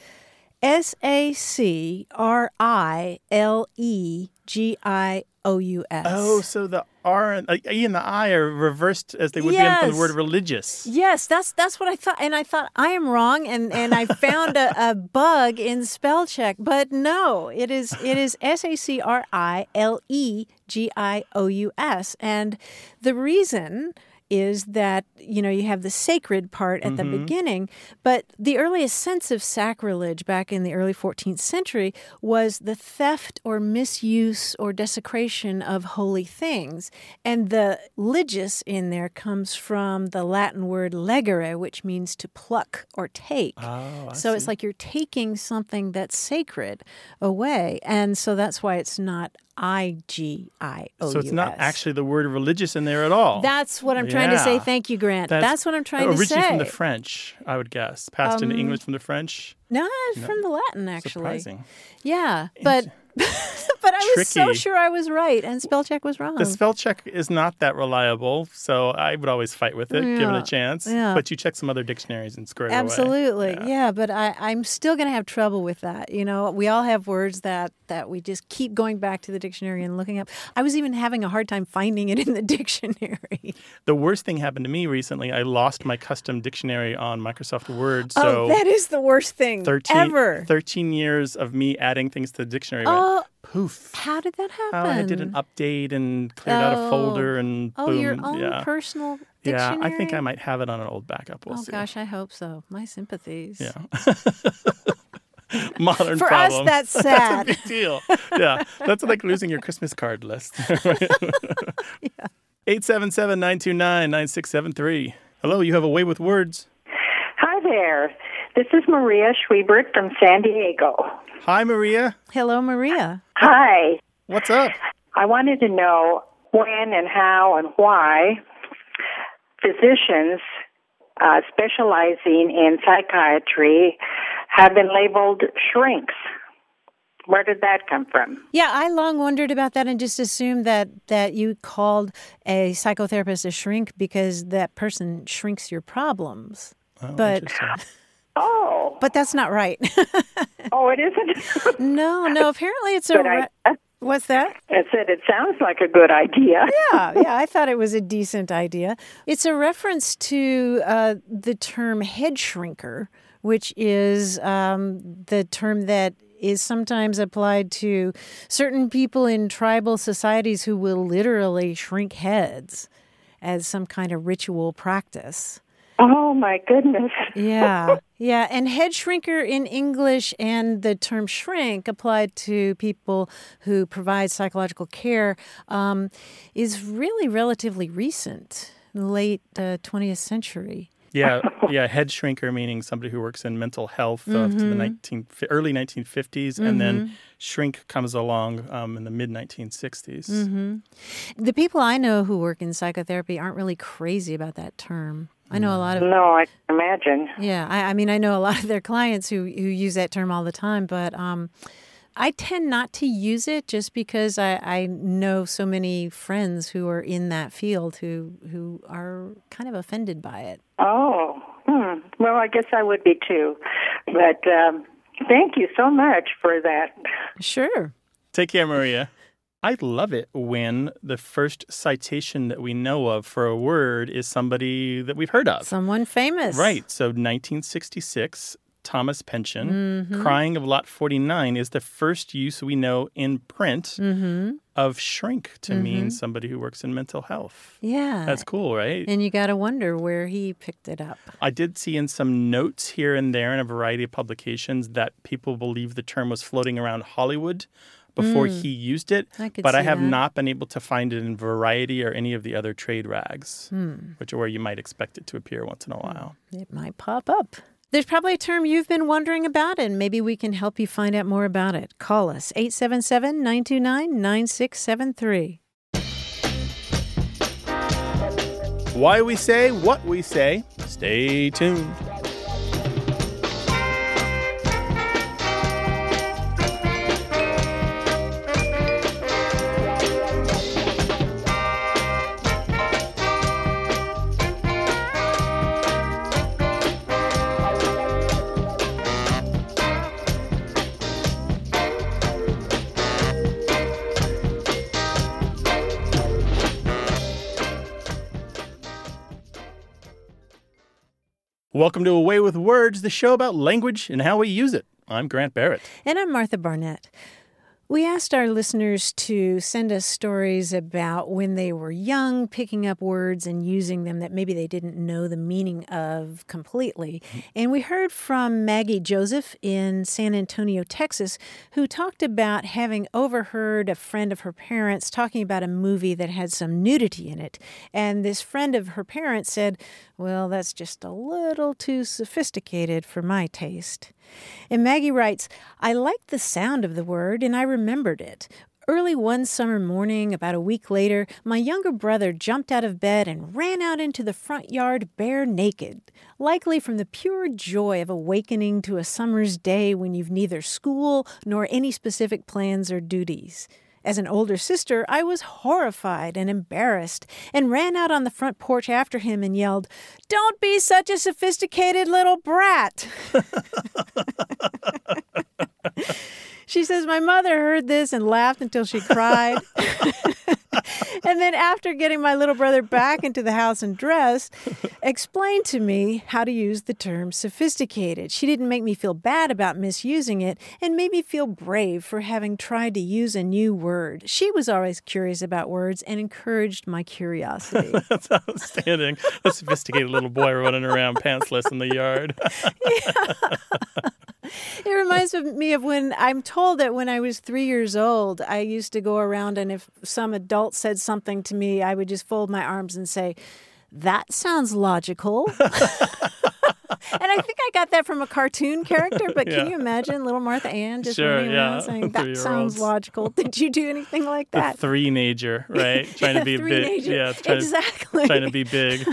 S A C R I L E G I O U S. Oh, so the R and uh, E and the I are reversed as they would be in from Yes. the word religious. Yes, that's that's what I thought, and I thought I am wrong, and, and I found a, a bug in spell check, but no, it is it is S A C R I L E G I O U S, and the reason is that, you know, you have the sacred part at the beginning, but the earliest sense of sacrilege back in the early fourteenth century was the theft or misuse or desecration of holy things. And the ligus in there comes from the Latin word legere, which means to pluck or take. Oh, I so it's see. like you're taking something that's sacred away. And so that's why it's not I G I O U S. So it's not actually the word religious in there at all. That's what I'm trying to say. Yeah. Thank you, Grant. That's, what I'm trying to say. Originally from the French, I would guess. Passed into Um, English from the French. No, it's from the Latin, actually. Surprising. Yeah, but but I was so Tricky. sure I was right, and spell check was wrong. The spell check is not that reliable, so I would always fight with it, give it Yeah, a chance. yeah. But you check some other dictionaries and square it away. Absolutely, Yeah. yeah. But I, I'm still going to have trouble with that. You know, we all have words that, that we just keep going back to the dictionary and looking up. I was even having a hard time finding it in the dictionary. The worst thing happened to me recently. I lost my custom dictionary on Microsoft Word. So oh, that is the worst thing thirteen, ever. thirteen years of me adding things to the dictionary went Oh, poof. how did that Oh, happen? I did an update and cleared out a folder and Oh, boom. your own yeah. personal Yeah, dictionary? I think I might have it on an old backup. We'll Oh, see. gosh, I hope so. My sympathies. Yeah. modern For problem. us, that's sad. That's a big deal. Yeah, that's like losing your Christmas card list. Yeah. eight seven seven, nine two nine, nine six seven three. Hello, you have a way with words. Hi there. This is Maria Schwiebert from San Diego. Hi, Maria. Hello, Maria. Hi. What's up? I wanted to know when and how and why physicians uh, specializing in psychiatry have been labeled shrinks. Where did that come from? Yeah, I long wondered about that and just assumed that, that you called a psychotherapist a shrink because that person shrinks your problems. Oh, but interesting. Oh. but that's not right. Oh, it isn't? no, no, apparently it's a... Good Re- idea. What's that? I said it sounds like a good idea. Yeah, yeah, I thought it was a decent idea. It's a reference to uh, the term head shrinker, which is um, the term that is sometimes applied to certain people in tribal societies who will literally shrink heads as some kind of ritual practice. Oh, my goodness. Yeah, yeah. And head shrinker in English and the term shrink applied to people who provide psychological care um, is really relatively recent, late uh, twentieth century. Yeah, yeah. Head shrinker meaning somebody who works in mental health uh, Mm-hmm. to the nineteen, early nineteen fifties, mm-hmm. and then shrink comes along um, in the mid nineteen sixties. Mm-hmm. The people I know who work in psychotherapy aren't really crazy about that term. I know a lot of... No, I can imagine. Yeah, I, I mean, I know a lot of their clients who, who use that term all the time, but um, I tend not to use it just because I, I know so many friends who are in that field who who are kind of offended by it. Oh, hmm. Well, I guess I would be too. But um, thank you so much for that. Sure. Take care, Maria. I love it when the first citation that we know of for a word is somebody that we've heard of. Someone famous. Right. So nineteen sixty-six, Thomas Pynchon, mm-hmm. Crying of Lot forty-nine is the first use we know in print mm-hmm. of shrink to mm-hmm. mean somebody who works in mental health. Yeah. That's cool, right? And you got to wonder where he picked it up. I did see in some notes here and there in a variety of publications that people believe the term was floating around Hollywood before mm. he used it, I could but see I have that. not been able to find it in Variety or any of the other trade rags, mm. which are where you might expect it to appear once in a while. It might pop up. There's probably a term you've been wondering about, and maybe we can help you find out more about it. Call us, eight seven seven, nine two nine, nine six seven three. Why we say what we say. Stay tuned. Welcome to A Way with Words, the show about language and how we use it. I'm Grant Barrett. And I'm Martha Barnett. We asked our listeners to send us stories about when they were young, picking up words and using them that maybe they didn't know the meaning of completely. And we heard from Maggie Joseph in San Antonio, Texas, who talked about having overheard a friend of her parents talking about a movie that had some nudity in it. And this friend of her parents said, well, that's just a little too sophisticated for my taste. And Maggie writes, I liked the sound of the word and I remembered it. Early one summer morning, about a week later, my younger brother jumped out of bed and ran out into the front yard bare naked, likely from the pure joy of awakening to a summer's day when you've neither school nor any specific plans or duties. As an older sister, I was horrified and embarrassed and ran out on the front porch after him and yelled, "Don't be such a sophisticated little brat." She says, my mother heard this and laughed until she cried. And then after getting my little brother back into the house and dressed, explained to me how to use the term sophisticated. She didn't make me feel bad about misusing it and made me feel brave for having tried to use a new word. She was always curious about words and encouraged my curiosity. That's outstanding. A sophisticated little boy running around pantsless in the yard. Yeah. It reminds me of when I'm told that when I was three years old, I used to go around and if some adult said something to me, I would just fold my arms and say, that sounds logical. And I think I got that from a cartoon character, but Yeah. can you imagine little Martha Ann just Sure, running yeah. around saying, that Three-year-olds. sounds logical. Did you do anything like The that? three-nager, right? Trying to be big. Three-nager. Yeah, trying, Exactly. to, trying to be big.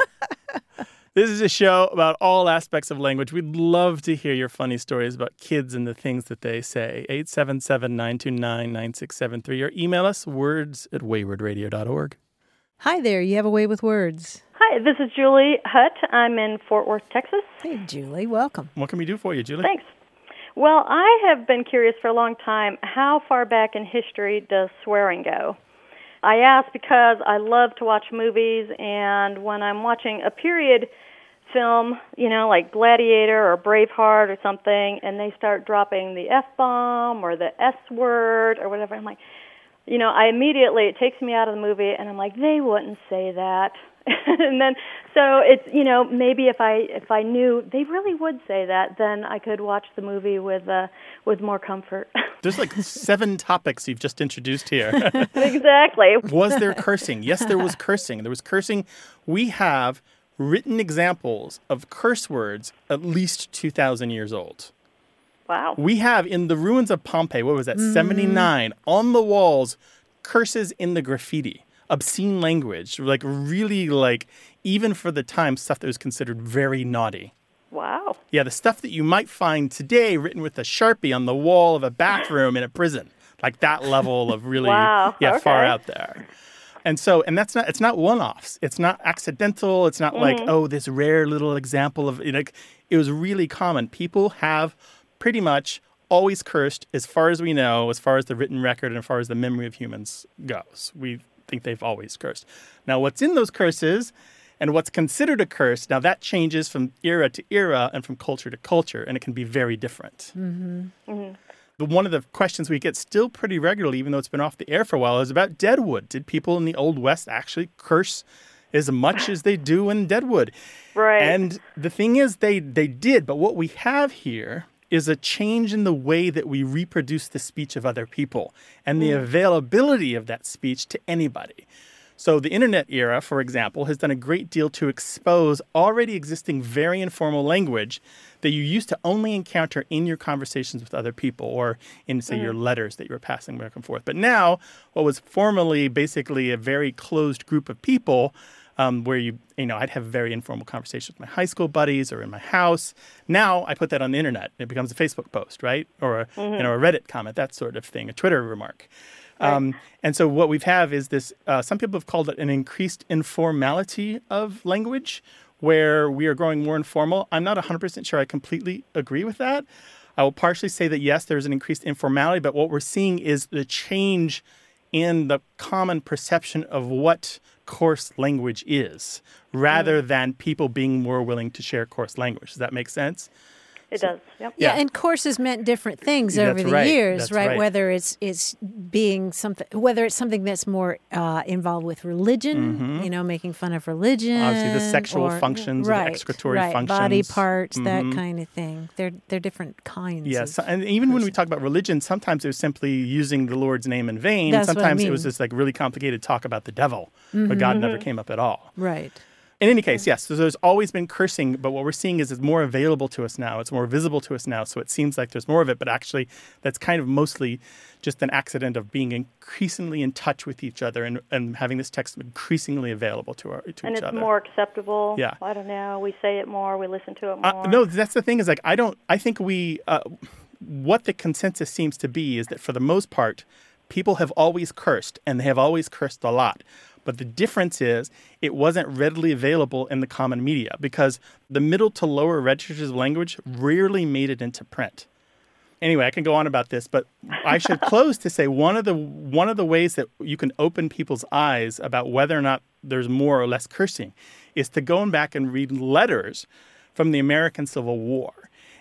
This is a show about all aspects of language. We'd love to hear your funny stories about kids and the things that they say. eight seven seven, nine two nine, nine six seven three or email us words at wayward radio dot org. Hi there. You have a way with words. Hi, this is Julie Hutt. I'm in Fort Worth, Texas. Hey, Julie. Welcome. What can we do for you, Julie? Thanks. Well, I have been curious for a long time, how far back in history does swearing go? I ask because I love to watch movies, and when I'm watching a period film, you know, like Gladiator or Braveheart or something, and they start dropping the F-bomb or the S-word or whatever, I'm like, you know, I immediately, it takes me out of the movie, and I'm like, they wouldn't say that. And then, so it's, you know, maybe if I if I knew they really would say that, then I could watch the movie with uh, with more comfort. There's like seven topics you've just introduced here. Exactly. Was there cursing? Yes, there was cursing. There was cursing. We have written examples of curse words at least two thousand years old. Wow. We have in the ruins of Pompeii, what was that, mm. seventy-nine, on the walls, curses in the graffiti, obscene language, like really like, even for the time, stuff that was considered very naughty. Wow. Yeah, the stuff that you might find today written with a Sharpie on the wall of a bathroom in a prison. Like that level of really, wow. yeah, okay. far out there. And so, and that's not, it's not one-offs. It's not accidental. It's not mm-hmm. like, oh, this rare little example of, you know, it was really common. People have pretty much always cursed as far as we know, as far as the written record and as far as the memory of humans goes. We think they've always cursed. Now, what's in those curses and what's considered a curse, now that changes from era to era and from culture to culture, and it can be very different. Mm-hmm. Mm-hmm. But one of the questions we get still pretty regularly, even though it's been off the air for a while, is about Deadwood. Did people in the Old West actually curse as much as they do in Deadwood? Right. And the thing is, they, they did. But what we have here is a change in the way that we reproduce the speech of other people and the mm. availability of that speech to anybody. So the internet era, for example, has done a great deal to expose already existing very informal language that you used to only encounter in your conversations with other people or in, say, mm. your letters that you were passing back and forth. But now, what was formerly basically a very closed group of people um, where you, you know, I'd have very informal conversations with my high school buddies or in my house. Now I put that on the internet. It becomes a Facebook post, right? Or a, mm-hmm. you know, a Reddit comment, that sort of thing, a Twitter remark. Right. Um, and so what we have is this, uh, some people have called it an increased informality of language, where we are growing more informal. I'm not one hundred percent sure I completely agree with that. I will partially say that, yes, there's an increased informality, but what we're seeing is the change in the common perception of what coarse language is, rather mm. than people being more willing to share coarse language. Does that make sense? It does. Yep. Yeah, and courses meant different things over that's the right. years, right? right? Whether it's it's being something, whether it's something that's more uh, involved with religion, mm-hmm. you know, making fun of religion, obviously the sexual or, functions, right, or the excretory right, functions, body parts, mm-hmm. that kind of thing. They're they're different kinds. Yes, of and even person. when we talk about religion, sometimes it was simply using the Lord's name in vain. That's sometimes what I mean. it was this like really complicated talk about the devil, mm-hmm. but God never came up at all. Right. In any case, yes, so there's always been cursing, but what we're seeing is it's more available to us now. It's more visible to us now, so it seems like there's more of it, but actually that's kind of mostly just an accident of being increasingly in touch with each other and, and having this text increasingly available to, our, to and each it's other. And it's more acceptable. Yeah. I don't know. We say it more. We listen to it more. Uh, no, that's the thing is like I don't, I think we, uh, what the consensus seems to be is that for the most part, people have always cursed, and they have always cursed a lot. But the difference is it wasn't readily available in the common media because the middle to lower registers of language rarely made it into print. Anyway, I can go on about this, but I should close to say one of the one of the ways that you can open people's eyes about whether or not there's more or less cursing is to go back and read letters from the American Civil War.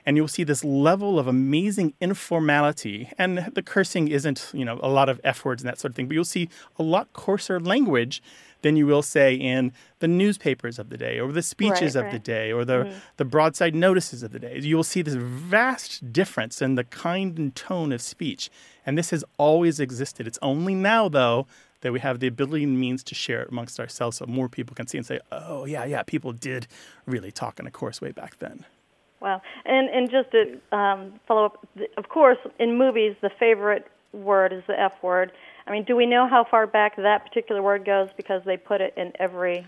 And you'll see this level of amazing informality. And the cursing isn't, you know, a lot of F words and that sort of thing, but you'll see a lot coarser language than you will say in the newspapers of the day or the speeches Right, of the right. day or the, Mhm. the broadside notices of the day. You will see this vast difference in the kind and tone of speech. And this has always existed. It's only now, though, that we have the ability and means to share it amongst ourselves so more people can see and say, oh, yeah, yeah, people did really talk in a coarse way back then. Wow. And and just to um, follow up, th- of course, in movies, the favorite word is the F word. I mean, do we know how far back that particular word goes? Because they put it in every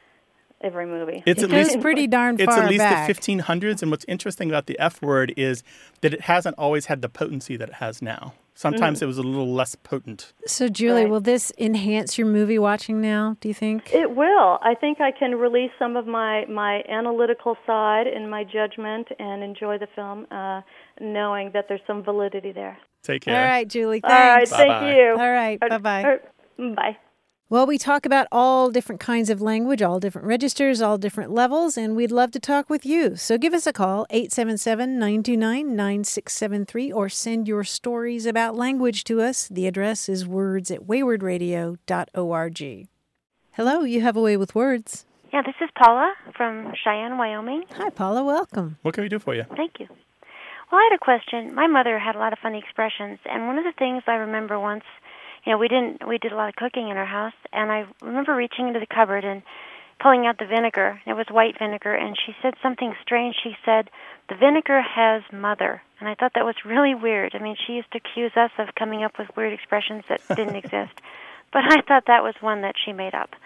every movie. It's It at goes least pretty darn It's far at least back. the fifteen hundreds, and what's interesting about the F word is that it hasn't always had the potency that it has now. Sometimes Mhm. it was a little less potent. So, Julie, will this enhance your movie watching now, do you think? It will. I think I can release some of my, my analytical side and my judgment and enjoy the film, uh, knowing that there's some validity there. Take All right, Julie, All right, thanks. thank Bye-bye. you. All right, Uh, bye-bye. uh, Bye. Well, we talk about all different kinds of language, all different registers, all different levels, and we'd love to talk with you. So give us a call, eight seven seven, nine two nine, nine six seven three, or send your stories about language to us. The address is words at wayward radio dot org. Hello, you have a way with words. Yeah, this is Paula from Cheyenne, Wyoming. Hi, Paula. Welcome. What can we do for you? Thank you. Well, I had a question. My mother had a lot of funny expressions, and one of the things I remember once, you know, we didn't we did a lot of cooking in our house, and I remember reaching into the cupboard and pulling out the vinegar. It was white vinegar, and she said something strange. She said, "The vinegar has mother," and I thought that was really weird. I mean, she used to accuse us of coming up with weird expressions that didn't exist, but I thought that was one that she made up.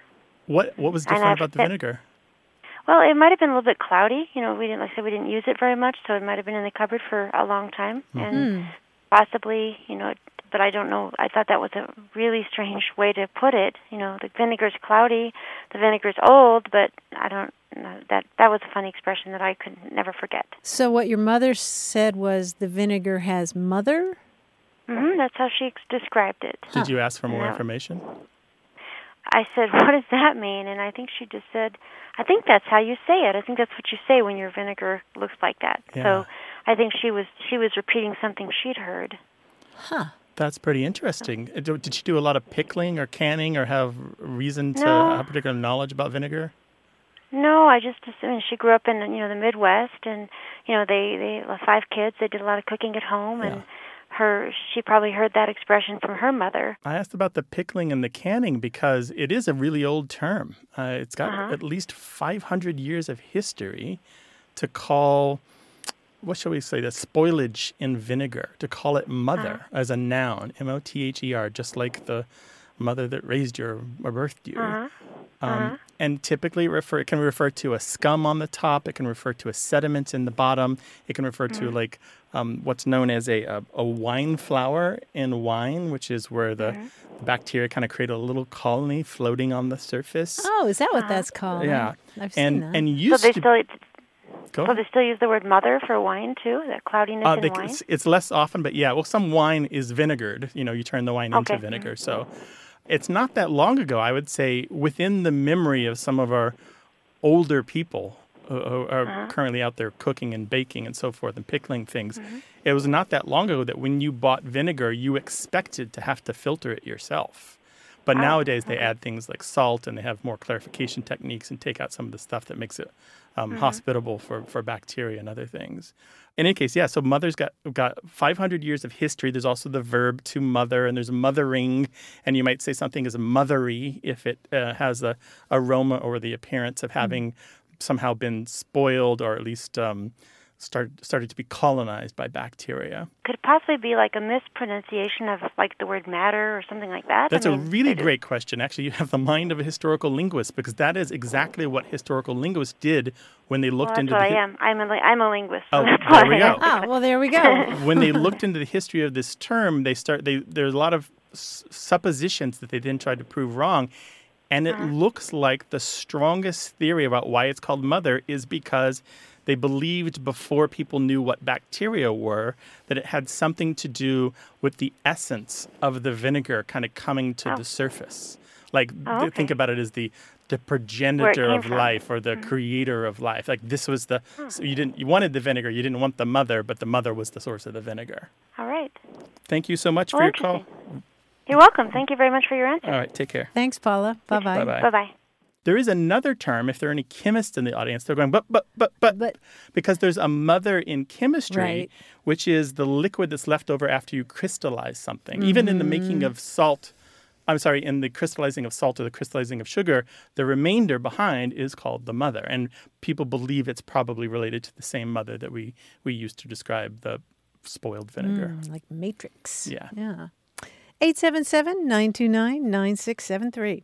What What was And different I've- about the vinegar? Well, it might have been a little bit cloudy. You know, we didn't, like I said, we didn't use it very much, so it might have been in the cupboard for a long time, and possibly, you know, but I don't know. I thought that was a really strange way to put it. You know, the vinegar's cloudy, the vinegar's old, but I don't know. That that was a funny expression that I could never forget. So what your mother said was the vinegar has mother? hmm That's how she ex- described it. Did you ask for more No. information? I said, "What does that mean?" And I think she just said, "I think that's how you say it. I think that's what you say when your vinegar looks like that." Yeah. So I think she was she was repeating something she'd heard. Huh. That's pretty interesting. Uh, do- Did she do a lot of pickling or canning or have reason to No. have particular knowledge about vinegar? No, I just I mean, she grew up in you know the Midwest, and you know they they have five kids. They did a lot of cooking at home, and her she probably heard that expression from her mother. I asked about the pickling and the canning because it is a really old term. Uh, it's got Uh-huh. at least five hundred years of history to call, what shall we say, the spoilage in vinegar, to call it mother Uh-huh. as a noun, M O T H E R, just like the mother that raised you or birthed you. Uh-huh. Um, Uh-huh. And typically refer, it can refer to a scum on the top. It can refer to a sediment in the bottom. It can refer to Mhm. like um, what's known as a, a, a wine flower in wine, which is where the, Mhm. the bacteria kind of create a little colony floating on the surface. Oh, is that what that's called? Yeah. I've seen and that. and So used they to still go. so they still use the word mother for wine too. That cloudiness Uh, in they- wine. it's, it's less often, but yeah. Well, some wine is vinegared. You know, you turn the wine into Okay. vinegar. So it's not that long ago, I would say, within the memory of some of our older people who who are Uh-huh. currently out there cooking and baking and so forth and pickling things. Mm-hmm. It was not that long ago that when you bought vinegar, you expected to have to filter it yourself. But Oh, nowadays they okay. add things like salt and they have more clarification techniques and take out some of the stuff that makes it um, Mhm. hospitable for, for bacteria and other things. In any case, yeah, so mother's got got five hundred years of history. There's also the verb to mother, and there's mothering, and you might say something is mothery if it uh, has the aroma or the appearance of having somehow been spoiled or at least um, start, started to be colonized by bacteria. Could it possibly be like a mispronunciation of like the word matter or something like that? That's I a mean, really it- great question. Actually, you have the mind of a historical linguist because that is exactly what historical linguists did when they Well, looked that's into what the I hi- am. I'm a li- I'm a linguist. So Oh, that's there why we I go. asked the Oh, well, there we go. when they looked into the history of this term, they start they there's a lot of s- suppositions that they then tried to prove wrong, and it Uh-huh. looks like the strongest theory about why it's called mother is because they believed before people knew what bacteria were that it had something to do with the essence of the vinegar kind of coming to Oh. the surface. Like Oh, th- okay. think about it as the the progenitor came of from. life or the creator of life. Like this was the so you didn't you wanted the vinegar, you didn't want the mother, but the mother was the source of the vinegar. All right. Thank you so much Well, for your call. interesting. You're welcome. Thank you very much for your answer. All right, take care. Thanks, Paula. Bye-bye. Bye-bye. Bye-bye. There is another term, if there are any chemists in the audience, they're going, but, but, but, but, But- because there's a mother in chemistry, Right. which is the liquid that's left over after you crystallize something. Even in the making Mm-hmm. of salt, I'm sorry, in the crystallizing of salt or the crystallizing of sugar, the remainder behind is called the mother. And people believe it's probably related to the same mother that we, we use to describe the spoiled vinegar. Mm, like Matrix. Yeah. Yeah. eight seven seven, nine two nine, nine six seven three.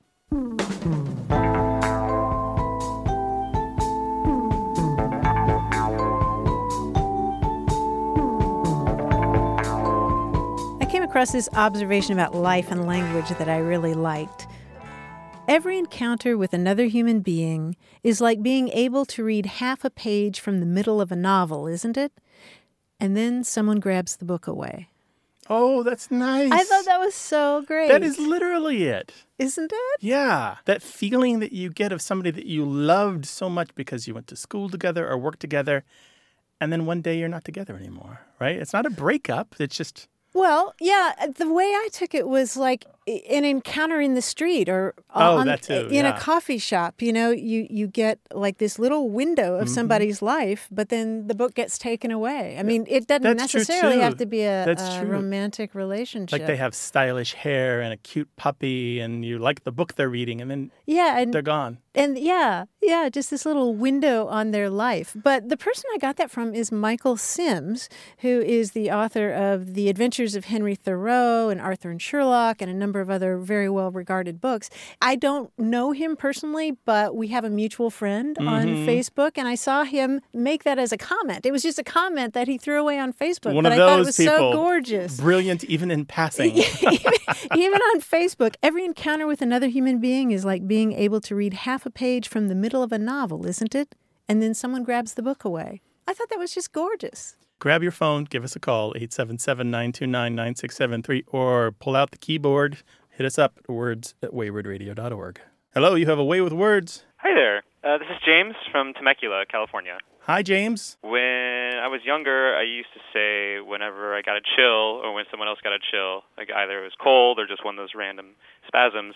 I came across this observation about life and language that I really liked. Every encounter with another human being is like being able to read half a page from the middle of a novel, isn't it? And then someone grabs the book away. Oh, that's nice. I thought that was so great. That is literally it. Isn't it? Yeah. That feeling that you get of somebody that you loved so much because you went to school together or worked together, and then one day you're not together anymore, right? It's not a breakup. It's just... Well, yeah, the way I took it was like an encounter in the street or Oh, on, that too, in yeah. a coffee shop. You know, you, you get like this little window of Mhm. somebody's life, but then the book gets taken away. I mean, it doesn't That's true, necessarily too. have to be a, That's a true. romantic relationship. Like they have stylish hair and a cute puppy, and you like the book they're reading, and then yeah, and they're gone. And yeah, yeah, just this little window on their life. But the person I got that from is Michael Sims, who is the author of The Adventures of Henry Thoreau and Arthur and Sherlock and a number of other very well-regarded books. I don't know him personally, but we have a mutual friend on Mhm. Facebook, and I saw him make that as a comment. It was just a comment that he threw away on Facebook, One but of I those thought it was people. so gorgeous. Brilliant, even in passing. even, even on Facebook, every encounter with another human being is like being able to read half a page from the middle of a novel, isn't it? And then someone grabs the book away. I thought that was just gorgeous. Grab your phone, give us a call, eight seven seven, nine two nine, nine six seven three, or pull out the keyboard, hit us up at words at wayward radio dot org. Hello, you have a way with words. Hi there. Uh, this is James from Temecula, California. Hi, James. When I was younger, I used to say whenever I got a chill or when someone else got a chill, like either it was cold or just one of those random spasms,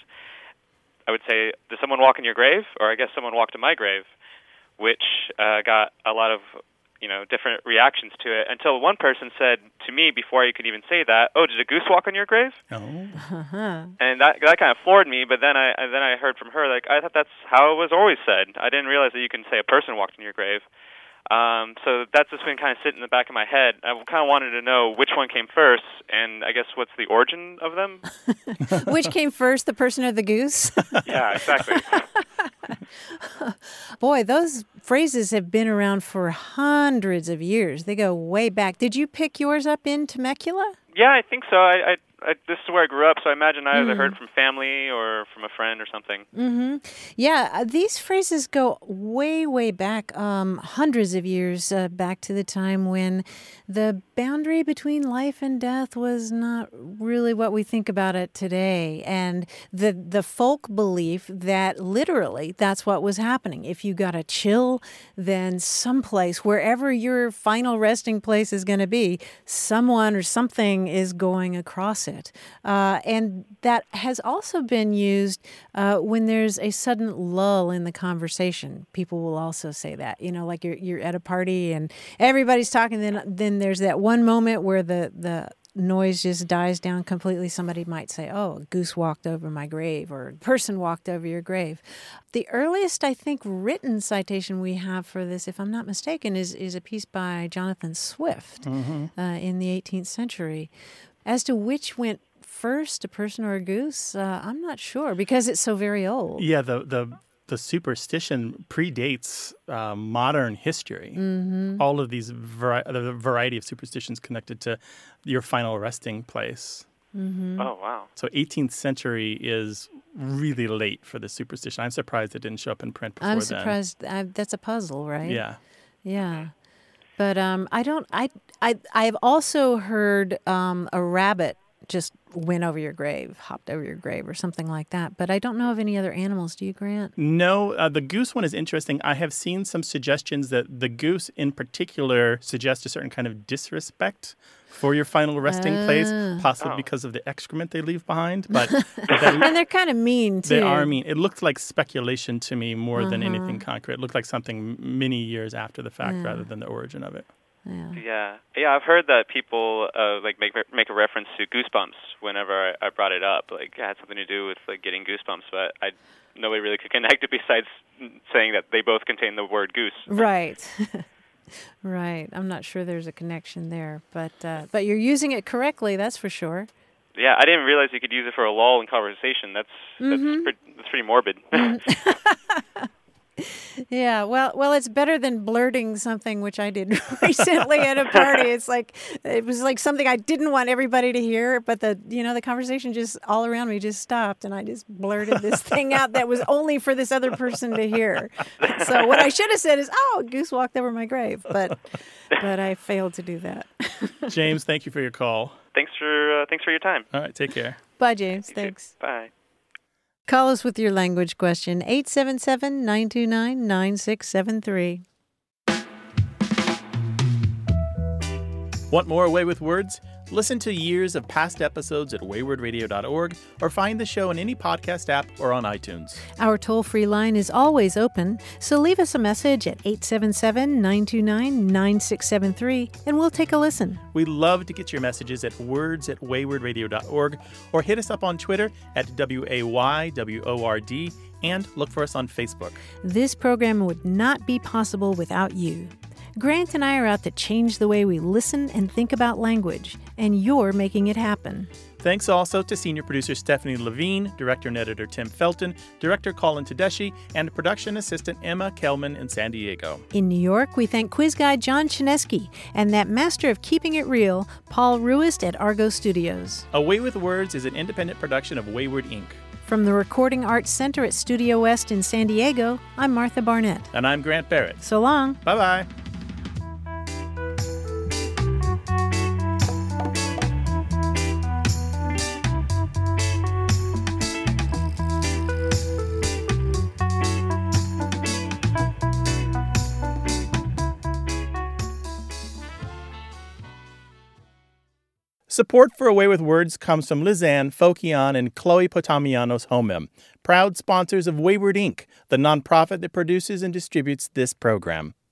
I would say, did someone walk in your grave? Or I guess someone walked in my grave, which uh, got a lot of, you know, different reactions to it until one person said to me before I could even say that, oh, did a goose walk on your grave? Oh. Uh-huh. And that that kind of floored me, but then I then I heard from her, like, I thought that's how it was always said. I didn't realize that you can say a person walked in your grave. Um, so that's just been kind of sitting in the back of my head. I kind of wanted to know which one came first, and I guess what's the origin of them? Which came first, the person or the goose? Yeah, exactly. Boy, those phrases have been around for hundreds of years. They go way back. Did you pick yours up in Temecula? Yeah, I think so. I, I, I this is where I grew up, so I imagine I either Mm. heard from family or from a friend or something. Mm-hmm. Yeah, uh, these phrases go way, way back, um, hundreds of years uh, back to the time when the boundary between life and death was not really what we think about it today. And the the folk belief that literally that's what was happening. If you got a chill, then someplace, wherever your final resting place is going to be, someone or something is going across it. Uh, and that has also been used uh, when there's a sudden lull in the conversation. People will also say that, you know, like you're you're at a party and everybody's talking, then then there's that one moment where the, the noise just dies down completely. Somebody might say, oh, a goose walked over my grave, or a person walked over your grave. The earliest, I think, written citation we have for this, if I'm not mistaken, is, is a piece by Jonathan Swift Mhm. uh, in the eighteenth century. As to which went first, a person or a goose, uh, I'm not sure because it's so very old. Yeah, the the the superstition predates uh, modern history. Mhm. All of these vari- the variety of superstitions connected to your final resting place. Mm-hmm. Oh, wow. So eighteenth century is really late for the superstition. I'm surprised it didn't show up in print before I'm then. surprised. I, that's a puzzle, right? Yeah. Yeah. But um, I don't. I I I've also heard um, a rabbit just went over your grave, hopped over your grave or something like that. But I don't know of any other animals. Do you, Grant? No, uh, the goose one is interesting. I have seen some suggestions that the goose in particular suggests a certain kind of disrespect for your final resting uh, place, possibly oh. because of the excrement they leave behind. But that, and they're kind of mean, too. They are mean. It looked like speculation to me more uh-huh. than anything concrete. It looked like something many years after the fact yeah. rather than the origin of it. Yeah. Yeah, yeah. I've heard that people uh, like make make a reference to goosebumps whenever I, I brought it up. Like it had something to do with like getting goosebumps, but I nobody really could connect it besides saying that they both contain the word goose. Right. Right. I'm not sure there's a connection there, but uh, but you're using it correctly, that's for sure. Yeah, I didn't realize you could use it for a lull in conversation. That's mm-hmm. that's, pretty, that's pretty morbid. Yeah, well, well, it's better than blurting something, which I did recently at a party. It's like it was like something I didn't want everybody to hear, but the you know the conversation just all around me just stopped, and I just blurted this thing out that was only for this other person to hear. So what I should have said is, "Oh, a goose walked over my grave," but but I failed to do that. James, thank you for your call. Thanks for uh, thanks for your time. All right, take care. Bye, James. You Thanks. Too. Bye. Call us with your language question, eight seven seven, nine two nine, nine six seven three. Want more Away with Words? Listen to years of past episodes at wayward radio dot org or find the show in any podcast app or on iTunes. Our toll-free line is always open, so leave us a message at eight seven seven, nine two nine, nine six seven three and we'll take a listen. We love to get your messages at words at wayward radio dot org or hit us up on Twitter at W A Y W O R D and look for us on Facebook. This program would not be possible without you. Grant and I are out to change the way we listen and think about language, and you're making it happen. Thanks also to senior producer Stephanie Levine, director and editor Tim Felton, director Colin Tedeschi, and production assistant Emma Kelman in San Diego. In New York, we thank quiz guy John Chinesky and that master of keeping it real, Paul Ruist at Argo Studios. Away with Words is an independent production of Wayward Incorporated. From the Recording Arts Center at Studio West in San Diego, I'm Martha Barnett. And I'm Grant Barrett. So long. Bye-bye. Support for Away with Words comes from Lizanne Fokian and Chloe Potamianos Homem, proud sponsors of Wayward Incorporated, the nonprofit that produces and distributes this program.